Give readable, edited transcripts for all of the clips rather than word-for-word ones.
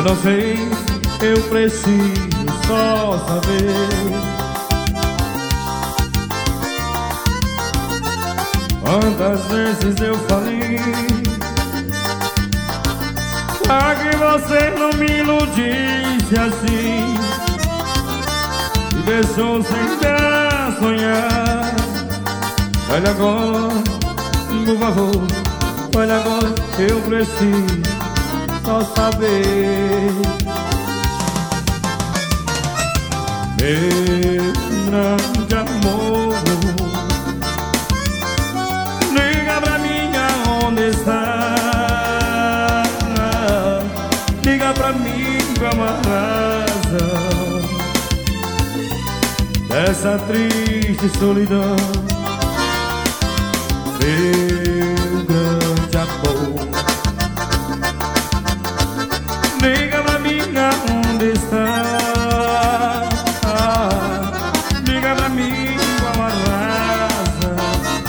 não sei, eu preciso só saber quantas vezes eu falei pra que você não me iludisse assim, me deixou sem dar sonhar. Olha agora, por favor, olha agora, eu preciso só saber. Meu grande amor, liga pra mim aonde está. Liga pra mim pra uma razão dessa triste solidão. Meu grande amor, liga pra mim aonde está. Liga pra mim com uma razão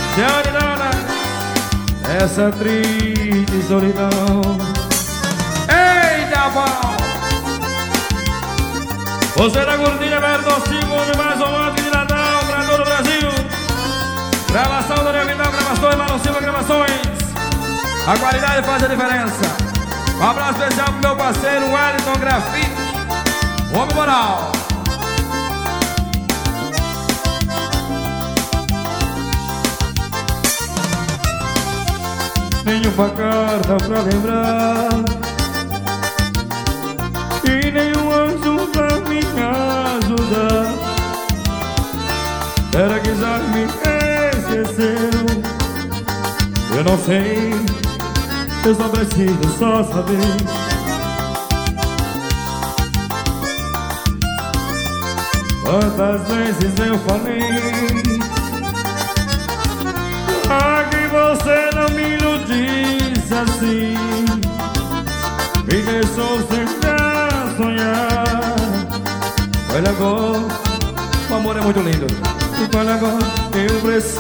essa triste solidão. Eita, pau! Você da Gordinha Bertocino, o mais romântico de Natal pra todo o Brasil. Gravação da Nevidal Gravações, Mano Silva Gravações. A qualidade faz a diferença. Um abraço especial pro meu parceiro Wellington Grafite, homem moral. Nenhuma carta pra lembrar e nenhum anjo pra me ajudar. Será que já me esqueceu? Eu não sei, eu só preciso só saber quantas vezes eu falei pra que você não me iludisse assim, me deixou sem sonhar. Olha agora, o amor é muito lindo. E olha agora, eu preciso.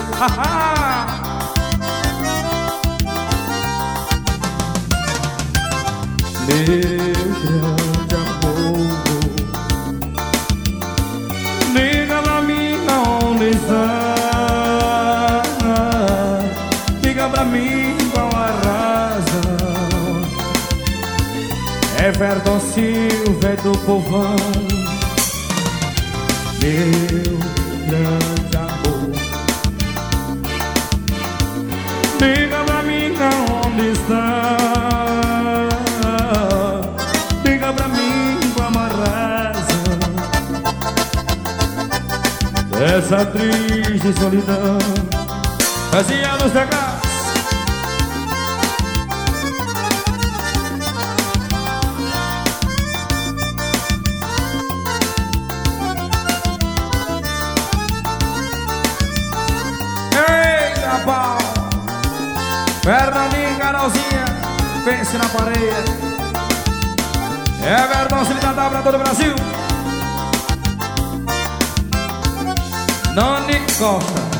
Meu grande amor, liga pra mim aonde está. Liga pra mim qual a razão. Everton Silva é do povão. Meu grande amor, liga pra mim aonde está. Liga pra mim com uma razão dessa triste solidão. Fazia nos pegar. Eita, pau! Fernandinho, Carolzinha, pense na parede. Everton Silva pra todo o Brasil. Nani Costa.